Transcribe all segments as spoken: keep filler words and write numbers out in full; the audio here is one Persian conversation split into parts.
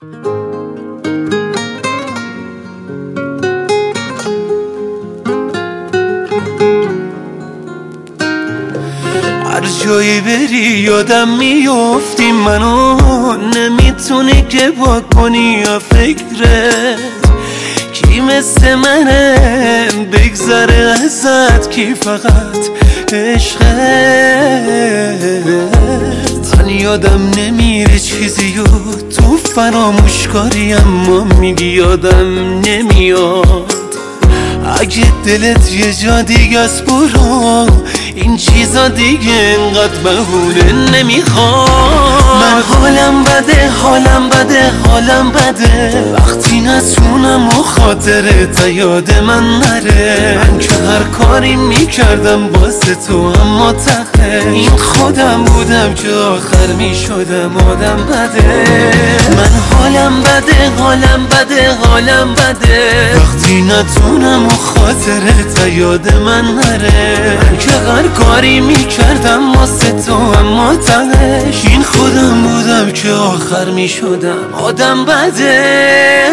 هر جایی بری یادم میافتی، منو نمیتونی که با کنی یا فکرت کی مثل منه بگذره ازت، کی فقط عشقت. من یادم نمیره چیزی و تو فراموش کاری، اما میگی یادم نمیاد. اگه دلت یه جا دیگه است برو، این چیزا دیگه انقدر بهونه نمیخواد. من حالم بده حالم بده حالم بده وقتی نتونم و خاطرت یاد من نره. من که هر کاری میکردم واسه تو، اما ته این خودم بودم که آخر میشدم آدم بده. من حالم بده حالم بده حالم بده وقتی نتونم و خاطرت یاد من نره. من که هر کاری میکردم واسه تو، اما تهش این خودم بودم که آخر میشدم آدم بده.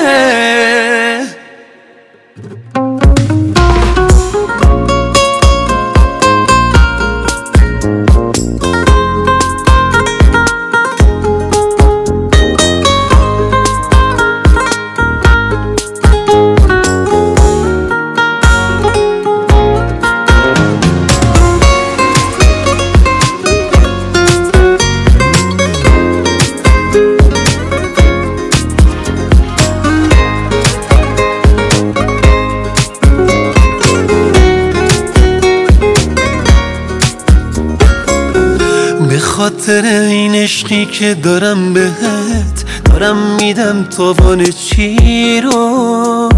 به خاطر این عشقی که دارم بهت، دارم میدم تاوان چی رو.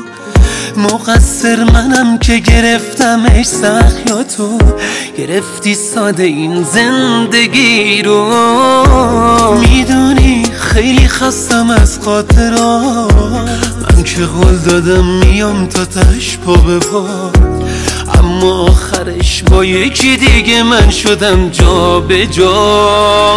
مقصر منم که گرفتمش سخت، یا تو گرفتی ساده این زندگی رو. میدونی خیلی خستم از خاطرات، من که قول دادم میام تا تهش پا به پا، اما آخرش با یکی دیگه من شدم جا به جا.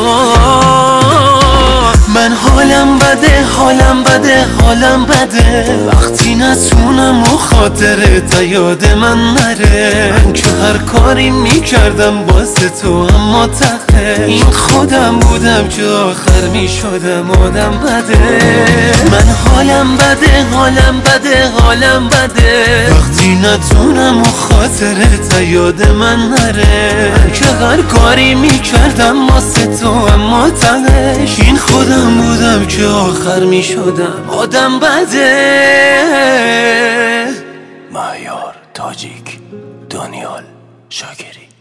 من حالم بده حالم بده حالم بده وقتی نتونم و خاطرت یاد من نره. من که هر کاری میکردم واسه تو، اما ته این خودم بودم که آخر میشدم آدم بده. من حالم بده حالم بده حالم بده وقتی نتونم و خاطرت یاد من نره. من که هر کاری میکردم واسه تو، اما تهش این خودم بودم که آخر میشدم آدم بده. مهیار تاجیک، دانیال شاکری.